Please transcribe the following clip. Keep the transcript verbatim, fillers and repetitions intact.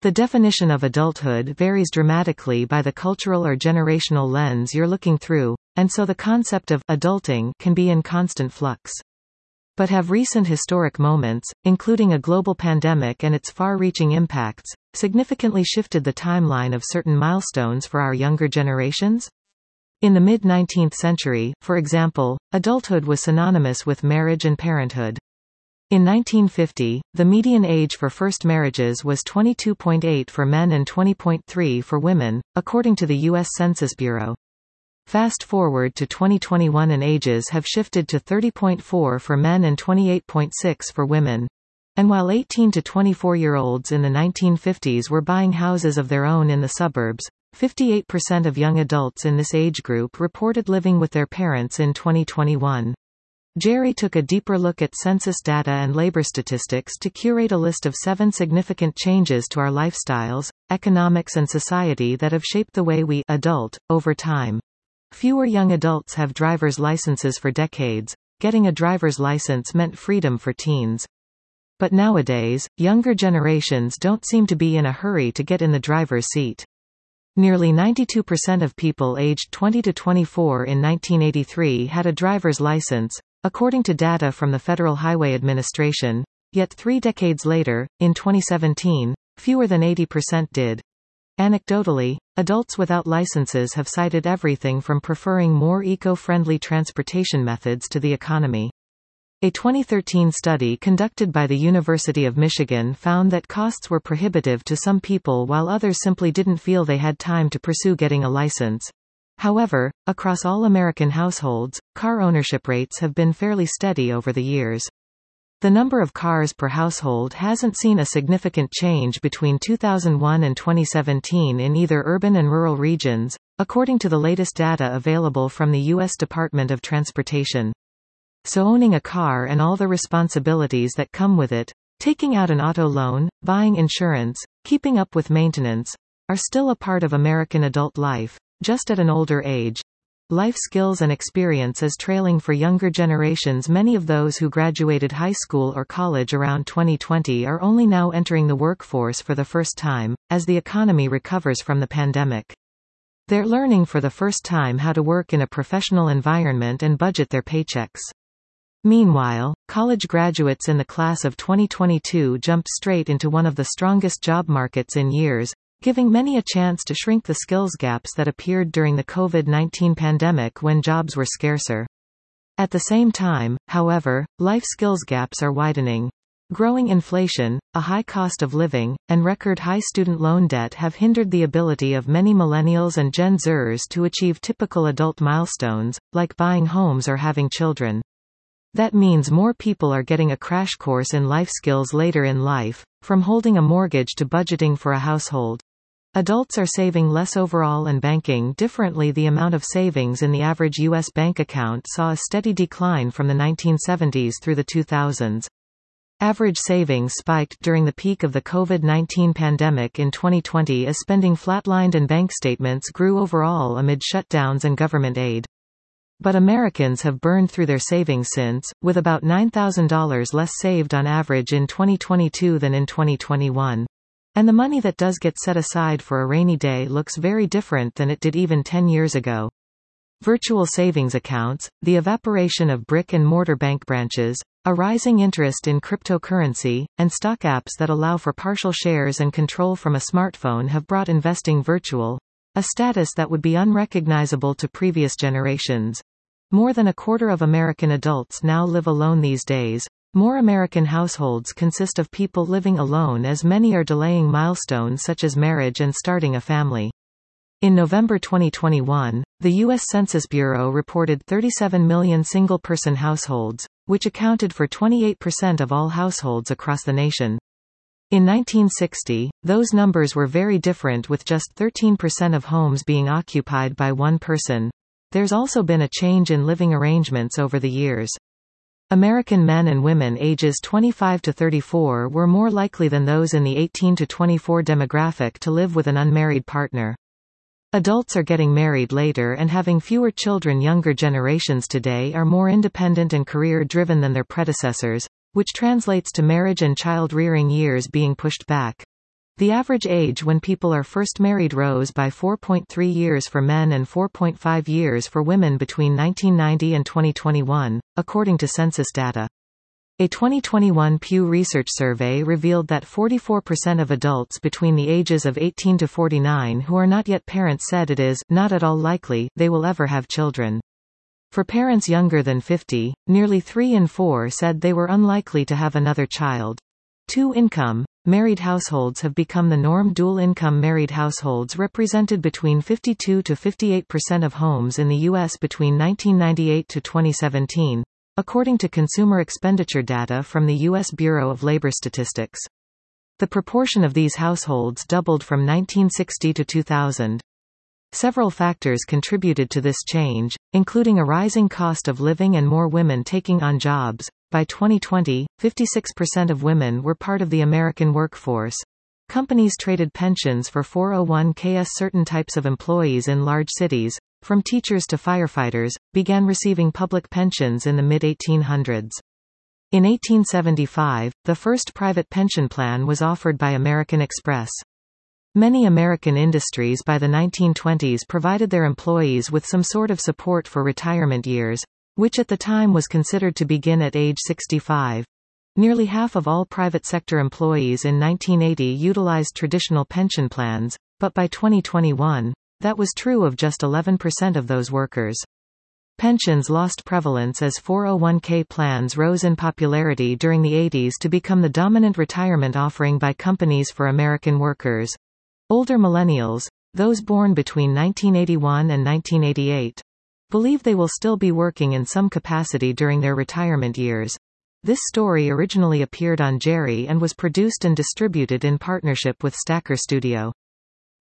The definition of adulthood varies dramatically by the cultural or generational lens you're looking through, and so the concept of adulting can be in constant flux. But have recent historic moments, including a global pandemic and its far-reaching impacts, significantly shifted the timeline of certain milestones for our younger generations? In the mid-nineteenth century, for example, adulthood was synonymous with marriage and parenthood. In nineteen fifty, the median age for first marriages was twenty-two point eight for men and twenty point three for women, according to the U S Census Bureau. Fast forward to twenty twenty-one and ages have shifted to thirty point four for men and twenty-eight point six for women. And while eighteen to twenty-four-year-olds in the nineteen fifties were buying houses of their own in the suburbs, fifty-eight percent of young adults in this age group reported living with their parents in twenty twenty-one. Jerry took a deeper look at census data and labor statistics to curate a list of seven significant changes to our lifestyles, economics and society that have shaped the way we adult over time. Fewer young adults have driver's licenses for decades. Getting a driver's license meant freedom for teens. But nowadays, younger generations don't seem to be in a hurry to get in the driver's seat. Nearly ninety-two percent of people aged twenty to twenty-four in nineteen eighty-three had a driver's license, according to data from the Federal Highway Administration, yet three decades later, in twenty seventeen, fewer than eighty percent did. Anecdotally, adults without licenses have cited everything from preferring more eco-friendly transportation methods to the economy. A twenty thirteen study conducted by the University of Michigan found that costs were prohibitive to some people while others simply didn't feel they had time to pursue getting a license. However, across all American households, car ownership rates have been fairly steady over the years. The number of cars per household hasn't seen a significant change between two thousand one and twenty seventeen in either urban and rural regions, according to the latest data available from the U S Department of Transportation. So owning a car and all the responsibilities that come with it, taking out an auto loan, buying insurance, keeping up with maintenance, are still a part of American adult life, just at an older age. Life skills and experience is trailing for younger generations. Many of those who graduated high school or college around twenty twenty are only now entering the workforce for the first time, as the economy recovers from the pandemic. They're learning for the first time how to work in a professional environment and budget their paychecks. Meanwhile, college graduates in the class of twenty twenty-two jumped straight into one of the strongest job markets in years, giving many a chance to shrink the skills gaps that appeared during the COVID nineteen pandemic when jobs were scarcer. At the same time, however, life skills gaps are widening. Growing inflation, a high cost of living, and record-high student loan debt have hindered the ability of many millennials and Gen Zers to achieve typical adult milestones, like buying homes or having children. That means more people are getting a crash course in life skills later in life, from holding a mortgage to budgeting for a household. Adults are saving less overall and banking differently. The amount of savings in the average U S bank account saw a steady decline from the nineteen seventies through the two thousands. Average savings spiked during the peak of the COVID nineteen pandemic in twenty twenty as spending flatlined and bank statements grew overall amid shutdowns and government aid. But Americans have burned through their savings since, with about nine thousand dollars less saved on average in twenty twenty-two than in twenty twenty-one. And the money that does get set aside for a rainy day looks very different than it did even ten years ago. Virtual savings accounts, the evaporation of brick-and-mortar bank branches, a rising interest in cryptocurrency, and stock apps that allow for partial shares and control from a smartphone have brought investing virtual, a status that would be unrecognizable to previous generations. More than a quarter of American adults now live alone these days. More American households consist of people living alone, as many are delaying milestones such as marriage and starting a family. In November twenty twenty-one, the U S Census Bureau reported thirty-seven million single-person households, which accounted for twenty-eight percent of all households across the nation. In nineteen sixty, those numbers were very different, with just thirteen percent of homes being occupied by one person. There's also been a change in living arrangements over the years. American men and women ages twenty-five to thirty-four were more likely than those in the eighteen to twenty-four demographic to live with an unmarried partner. Adults are getting married later and having fewer children. Younger generations today are more independent and career-driven than their predecessors, which translates to marriage and child-rearing years being pushed back. The average age when people are first married rose by four point three years for men and four point five years for women between nineteen ninety and twenty twenty-one, according to census data. A twenty twenty-one Pew Research survey revealed that forty-four percent of adults between the ages of eighteen to forty-nine who are not yet parents said it is not at all likely they will ever have children. For parents younger than fifty, nearly three in four said they were unlikely to have another child. Two-income, married households have become the norm. Dual-income married households represented between fifty-two to fifty-eight percent of homes in the U S between nineteen ninety-eight to twenty seventeen, according to consumer expenditure data from the U S Bureau of Labor Statistics. The proportion of these households doubled from nineteen sixty to two thousand. Several factors contributed to this change, including a rising cost of living and more women taking on jobs. By twenty twenty, fifty-six percent of women were part of the American workforce. Companies traded pensions for four oh one Ks. Certain types of employees in large cities, from teachers to firefighters, began receiving public pensions in the mid eighteen hundreds. In eighteen seventy-five, the first private pension plan was offered by American Express. Many American industries by the nineteen twenties provided their employees with some sort of support for retirement years, which at the time was considered to begin at age sixty-five. Nearly half of all private sector employees in nineteen eighty utilized traditional pension plans, but by twenty twenty-one, that was true of just eleven percent of those workers. Pensions lost prevalence as four oh one K plans rose in popularity during the eighties to become the dominant retirement offering by companies for American workers. Older millennials, those born between nineteen eighty-one and nineteen eighty-eight, believe they will still be working in some capacity during their retirement years. This story originally appeared on Jerry and was produced and distributed in partnership with Stacker Studio.